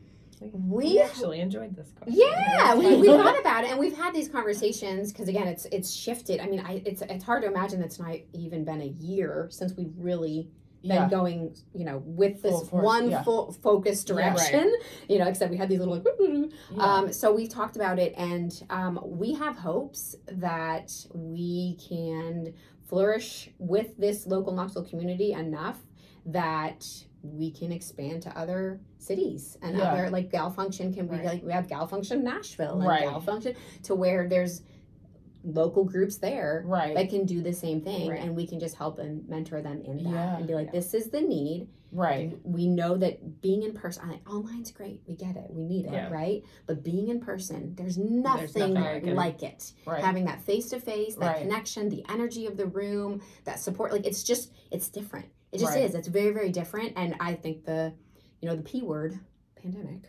We actually enjoyed this question. Yeah, we, we thought about it, and we've had these conversations because again, it's it's shifted. I mean, I, it's it's hard to imagine that's not even been a year since we've really been Yeah. going, you know, with this Full force, one yeah. full focused Yeah, right. direction. You know, except we had these little like, Yeah. um, so we've talked about it, and um, we have hopes that we can flourish with this local Knoxville community enough that we can expand to other cities and Yeah. other like Gal Function can be Right. like we have Gal Function Nashville and Right. Gal Function to where there's local groups there Right. that can do the same thing, Right. and we can just help and mentor them in that Yeah. and be like, Yeah. this is the need. Right. We know that being in person, I like, online's great. We get it. We need it, Yeah. right? But being in person, there's nothing, nothing like, like it. it. Right. Having that face to face, that Right. connection, the energy of the room, that support, like it's just, it's different. It just Right. is. It's very, very different. And I think the, you know, the P word, pandemic,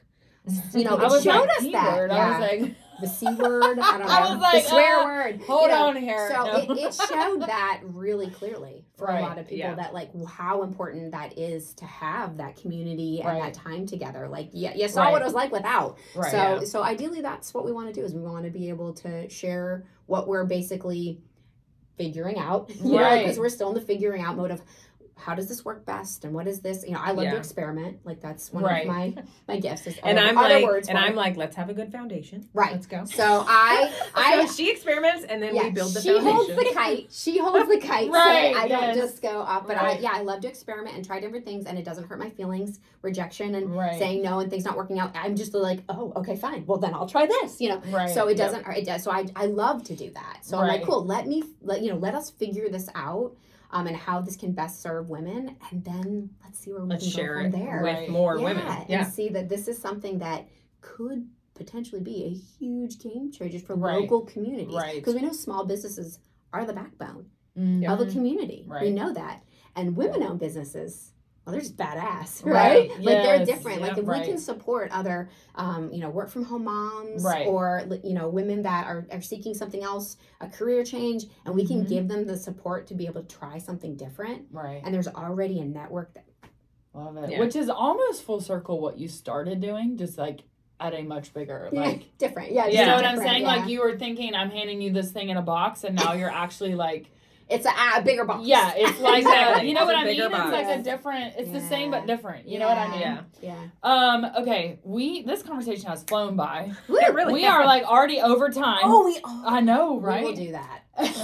you know, I it was showed like, us that. keyword. Yeah. I was like, The C word, I don't know. I was like, the swear uh, word. hold you know. on here. So No. it, it showed that really clearly for Right, a lot of people yeah. that like how important that is to have that community and Right. that time together. Like yeah, you saw Right. what it was like without. right. So Yeah. so ideally that's what we want to do is we want to be able to share what we're basically figuring out. You know, Right. because we're still in the figuring out mode of how does this work best and what is this? You know, I love Yeah. to experiment. Like that's one Right. of my my gifts. Is And other, I'm other like, words and for I'm it. like, let's have a good foundation. Right. Let's go. So I I so she experiments, and then yeah, we build the she foundation. holds the kite. She holds the kite. Right, So I don't yes. just go off. But Right. I yeah, I love to experiment and try different things, and it doesn't hurt my feelings, rejection, and Right. saying no and things not working out. I'm just like, oh, okay, fine. Well, then I'll try this. You know. Right. So it Yep. doesn't. It does. So I I love to do that. So I'm Right. like, cool. Let me let you know. Let us figure this out. Um, and how this can best serve women, and then let's see where we Let's can share go it from there. with Right. more yeah, women. and Yeah. see that this is something that could potentially be a huge game changer for Right. local communities. Right. Because we know small businesses are the backbone Mhm. of a community. We Right. know that. And women-owned businesses, well, they're just badass, Right. right? Like they're Yes. different. Like Yeah, if right. we can support other, um, you know, work-from-home moms Right. or you know, women that are, are seeking something else, a career change, and we can Mhm. give them the support to be able to try something different. Right. And there's already a network that Love it. Yeah. Which is almost full circle what you started doing, just like at a much bigger, like, different. Yeah, you just know what I'm different, saying? yeah. Like you were thinking, I'm handing you this thing in a box, and now you're actually like, It's a, a bigger box. yeah, it's like, Exactly. a, you know It's what a I mean? bigger It's box. like Yeah. a different, it's the same Yeah. but different. You know what I Yeah. mean? Yeah. Yeah. Um. Okay. We this conversation has flown by. It really We has. are like already over time. Oh, we oh, I know, we right? will do that.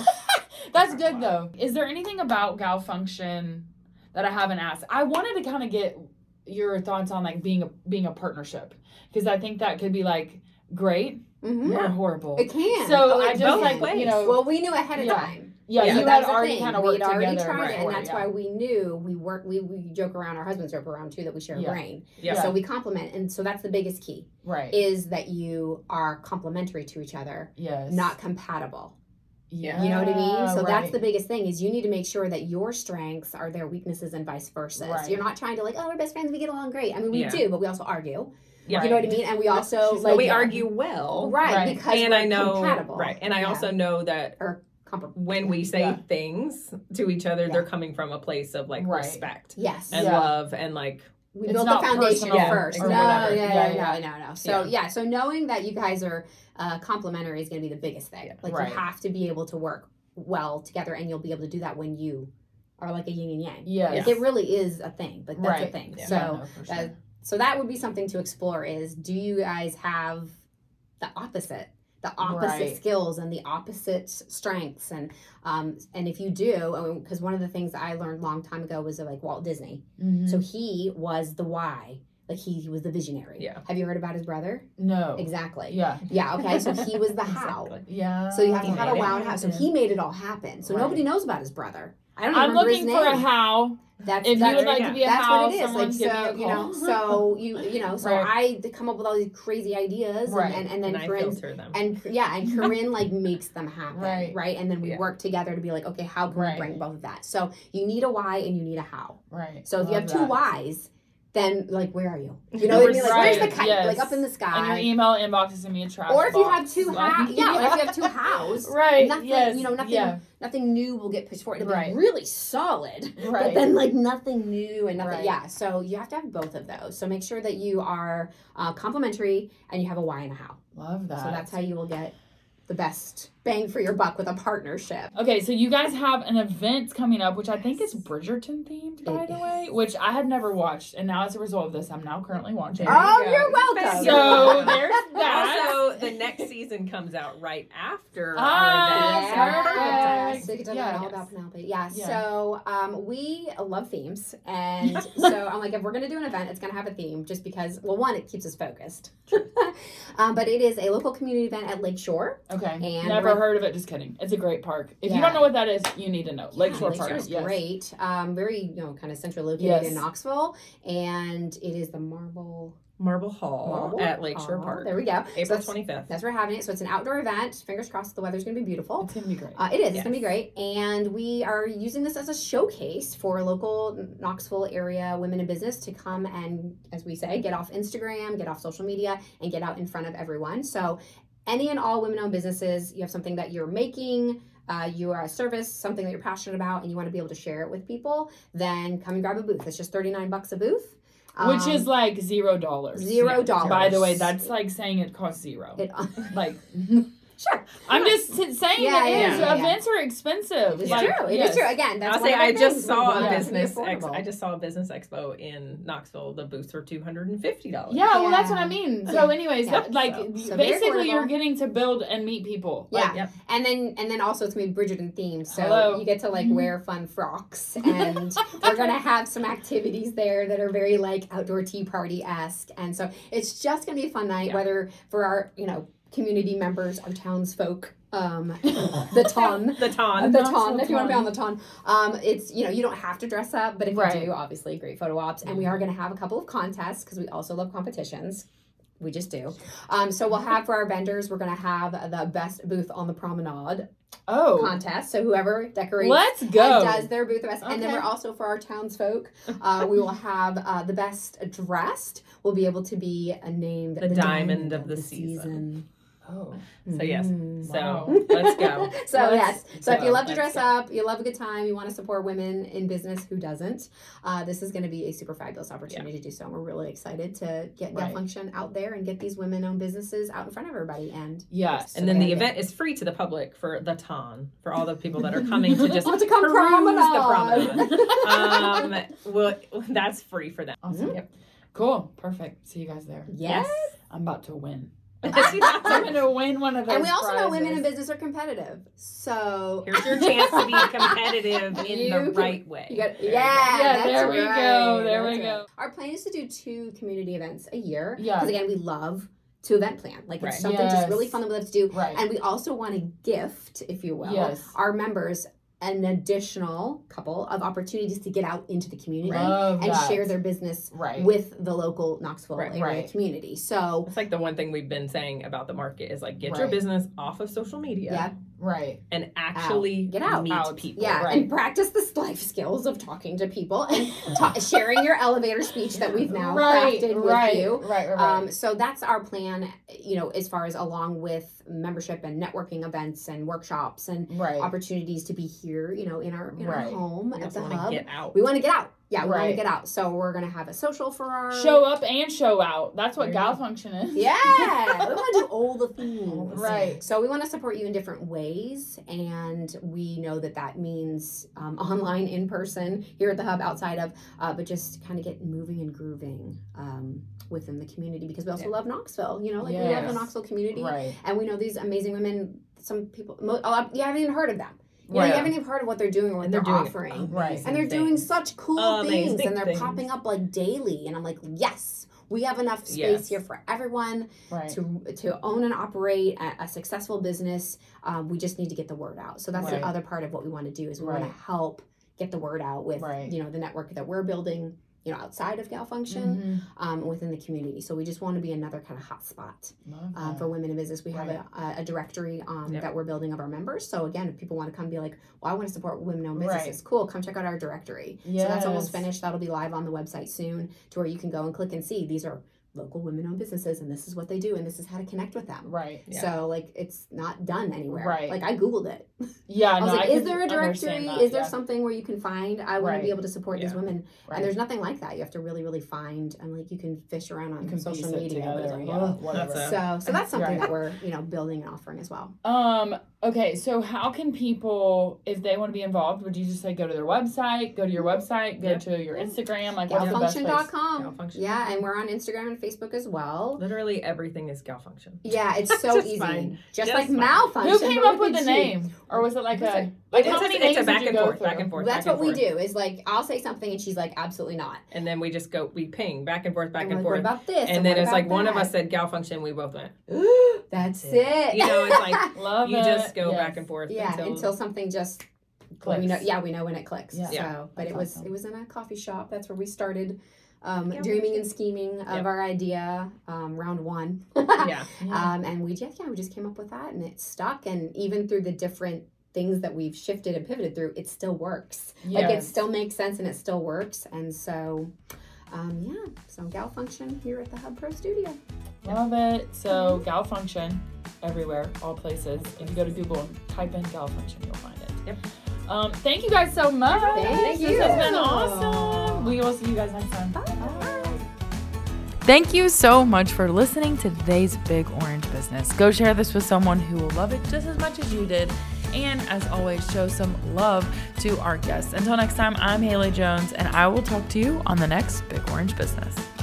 That's good though. Is there anything about Gal Function that I haven't asked? I wanted to kind of get your thoughts on like being a being a partnership, because I think that could be like great Mm-hmm. or horrible. It can. So Oh, I it just can. like ways. you know, Well, we knew ahead of Yeah. time. yeah, Yeah. you So had that's the already thing. kind of We'd worked already together, tried it, and before, that's yeah. why we knew we work. We, we joke around. Our husbands joke around too that we share Yeah. a brain. Yeah. So we complement, and so that's the biggest key right. is that you are complementary to each other, yes. not compatible. Yeah. You know what I mean? So that's right. the biggest thing is you need to make sure that your strengths are their weaknesses and vice versa. Right. So you're not trying to like, oh, we're best friends, we get along great. I mean, we Yeah. do, but we also argue. Yeah. You know what I mean? And we also But like we argue well. right, Right. because And we're I know, compatible. right. And I Yeah. also know that or compar- when we say Yeah. things to each other, Yeah. they're coming from a place of like Right. respect yes. and Yeah. love and like, We It's built the not foundation personal first. or No, whatever. yeah, Yeah, yeah, yeah. no, no, no. So Yeah. yeah. so knowing that you guys are uh, complementary is going to be the biggest thing. Yeah. Like Right. you have to be able to work well together, and you'll be able to do that when you are like a yin and yang. Yes. Like it really is a thing. Like that's a Right. thing. Yeah. So Yeah, no, for sure. uh, so that would be something to explore. Is do you guys have the opposite? The opposite Right. skills and the opposite strengths, and um, and if you do, because one of the things that I learned a long time ago was uh, like Walt Disney. Mhm. So he was the why. Like he, he was the visionary. Yeah. Have you heard about his brother? no. Exactly. Yeah. Yeah. Okay. So he was the how. Exactly. Yeah. So you have to He have a made it wow and how. So happen. he made it all happen. So Right. nobody knows about his brother. I don't even I'm remember looking his for name. a how. That's If you that's, would like yeah. to be a that's how, what it is. someone Like give so, me a you know. call. So you you know. So Right. I come up with all these crazy ideas, Right. and, and, and then And I Corinne filter them. and yeah, and Corinne like makes them happen, Right. right? And then we Yeah. work together to be like, okay, how can Right. we bring both of that? So you need a why and you need a how. Right. So if you Love have two that. whys, then like where are you? You know what I mean? Like where's the Right. kite? Yes. Like up in the And sky. your email inbox is gonna be a trash Or if you box. have two Like- how, yeah, or if you have two hows, Right. nothing, yes. you know, nothing, Yeah. nothing new will get pushed forward. It'll Right. be really solid, but Right. then like nothing new and nothing. Right. Yeah, so you have to have both of those. So make sure that you are uh, complementary and you have a why and a how. Love that. So that's how you will get the best bang for your buck with a partnership. Okay, so you guys have an event coming up, which I think is Bridgerton themed, by It the way, which I had never watched, and now as a result of this, I'm now currently watching. There you Oh, go. you're welcome. So there's that. Also, the next season comes out right after Ah, our event. Yeah. So perfect timing. So you can talk Yeah. about all Yes. about Penelope. Yeah. Yeah. So um, we love themes, and so I'm like, if we're gonna do an event, it's gonna have a theme, just because. Well, one, it keeps us focused. um, but it is a local community event at Lakeshore. Okay, And never we're- heard of it. Just kidding. It's a great park. If you Yeah. don't know what that is, you need to know. Lakeshore yeah, Park. Lakeshore is Yes. great. Um, very you know kind of central located Yes. in Knoxville, and it is the Marble Marble Hall Marble at Lakeshore Hall. Park. There we go. So April that's, twenty-fifth. that's where we're having it. So it's an outdoor event. Fingers crossed the weather's going to be beautiful. It's gonna be great. Uh, it is. It's Yes. going to be great. And we are using this as a showcase for local Knoxville area women in business to come and, as we say, get off Instagram, get off social media, and get out in front of everyone. So any and all women-owned businesses, you have something that you're making, uh, you are a service, something that you're passionate about, and you want to be able to share it with people, then come and grab a booth. It's just thirty-nine bucks a booth. Which Um, is like zero dollars. zero dollars. By the way, that's like saying it costs zero. It, Like, sure. I'm just s- saying Yeah, it yeah, is. yeah, yeah. Events are expensive. It is Like, true. It yes. is true. Again, that's I'll one say of our I just things. saw We a want it to be business ex- affordable. I just saw a business expo in Knoxville. The booths were two hundred and fifty dollars. Yeah, well, that's Yeah. what I mean. So, Yeah. anyways, Yeah. that- like, So- so very basically, you're affordable. getting to build and meet people. Yeah. Like, Yep. And then and then also it's gonna be Bridgerton themed. So Hello. you get to like wear fun frocks and we're gonna have some activities there that are very like outdoor tea party esque. And so it's just gonna be a fun night, Yeah. whether for our, you know, community members, our townsfolk, um the ton. The The ton. ton, if you want to be on the ton, um, it's you know you don't have to dress up, but if Right. you do, obviously great photo ops, and we are going to have a couple of contests because we also love competitions. We just do. Um, so we'll have for our vendors, we're going to have the best booth on the promenade Oh, contest. So whoever decorates let's and go. does their booth the best, and then Okay. we're also for our townsfolk, uh, we will have uh, the best dressed will be able to be uh, named The diamond of the season. Oh, So yes. Mhm. So Wow. let's go. So Let's yes, so if you go. love to Let's dress go. up, you love a good time, you want to support women in business, who doesn't? Uh, this is going to be a super fabulous opportunity to do so. And we're really excited to get Right. that function out there and get these women-owned businesses out in front of everybody. And yes. And then the Yeah. event is free to the public for the ton, for all the people that are coming to just Want to come peruse promenade. the promenade. um, well, that's free for them. Awesome. Yep. Cool. Perfect. See you guys there. Yes. I'm about to win. I'm Here's gonna win one of those. And we also know women in prizes. business are competitive. So your chance to be competitive in You the can- right way. you got There you yeah, go. Yeah, that's there we right, go, there that's we right. go. Our plan is to do two community events a year. Yeah. Because again, we love to event plan. Like it's Right. something just Yes. really fun that we love to do. Right. And we also want to gift, if you will, Yes. our members an additional couple of opportunities to get out into the community Love and that. share their business Right. with the local Knoxville Right. area Right. community. So It's like the one thing we've been saying about the market is like get your Right. business off of social media yeah, Right. and actually Get out. meet Out. people. yeah, Right. and practice the life skills of talking to people and ta- sharing your elevator speech that we've now Right. crafted Right. with you. Right. Right. Right. Um, so that's our plan, you know, as far as along with membership and networking events and workshops and right. opportunities to be here, you know, in our in Right. our home We at also the wanna hub. get out. We want to get out. Yeah, we want Right. to get out. So we're gonna have a social for our Show up and show out. That's what There you gal go. function is. Yeah, we want to do all the things. Right. So we want to support you in different ways, and we know that that means um, online, in person, here at the hub, outside of, uh, but just kind of get moving and grooving um, within the community because we also Yeah. love Knoxville. You know, like we love Yes. the Knoxville community, Right. and we know these amazing women. Some people, mo- a lot, you haven't even heard of them. You know, Right. you haven't even heard of what they're doing or what And they're, they're doing offering. Right. And they're doing things. such cool Amazing things, and they're things. popping up like daily. And I'm like, yes, we have enough space Yes. here for everyone Right. to to own and operate a, a successful business. Um, we just need to get the word out. So that's Right. the other part of what we want to do is we want Right. to help get the word out with Right. you know the network that we're building. You know, outside of Gal Function, Mhm. um, within the community. So we just want to be another kind of hot spot Love um, that. for women in business. We have Right. a, a directory um, Yep. that we're building of our members. So again, if people want to come be like, well, I want to support women-owned Right. businesses, cool, come check out our directory. So that's almost Yes. finished. That'll be live on the website soon to where you can go and click and see these are local women-owned businesses and this is what they do and this is how to connect with them. Right. Yeah. So like it's not done anywhere. Right. Like I Googled it. Yeah. I was no, like, I is can there a directory? understand that, Is there yeah. something where you can find I want Right. to be able to support these Yeah. women? Right. And there's nothing like that. You have to really, really find and like you can fish around on You can social piece it media. but it's together. like, Yeah. ugh. Whatever. That's So so that's something Right. that we're, you know, building and offering as well. Um, okay, so how can people, if they want to be involved, would you just say go to their website, go to your website, go Yeah. to your Instagram, like what's the best Galfunction place? dot com. Galfunction. Yeah, and we're on Instagram and Facebook as well. Literally everything is Gal Function. Yeah, it's so Just easy. fine. Just, Just like fine. malfunction. Who came but up with the a G. name? Or was it like Was a, it- like It's how a, many it's names a did back you and go forth, through? back and forth. That's back what and we forth. do. Is like I'll say something and she's like, absolutely not. And then we just go, we ping back and forth, back I'm and like, forth. what about this? And then what it's like about one of that? us said Gal Function, we both went. That's Yeah. it. You know, it's like Love you it. just go Yes. back and forth yeah, until, until, something just Clicks. we know. Yeah, we know when it clicks. Yeah. So, Yeah. but That's it was awesome. it was in a coffee shop. That's where we started um, Gal dreaming Function. and scheming of Yep. our idea, um, round one. Yeah. Um, and we just, yeah, we just came up with that and it stuck. And even through the different things that we've shifted and pivoted through, it still works. Like it Yes. still makes sense and it still works. And so, um, yeah, so Gal Function here at the Hub Pro Studio. Love it. So Gal Function everywhere, all places. If you go to Google and type in Gal Function, you'll find it. Yep. Um, thank you guys so much. Thank This you. has been awesome. We will see you guys next time. Bye. Thank you so much for listening to today's Big Orange Business. Go share this with someone who will love it just as much as you did. And as always, show some love to our guests. Until next time, I'm Haley Jones, and I will talk to you on the next Big Orange Business.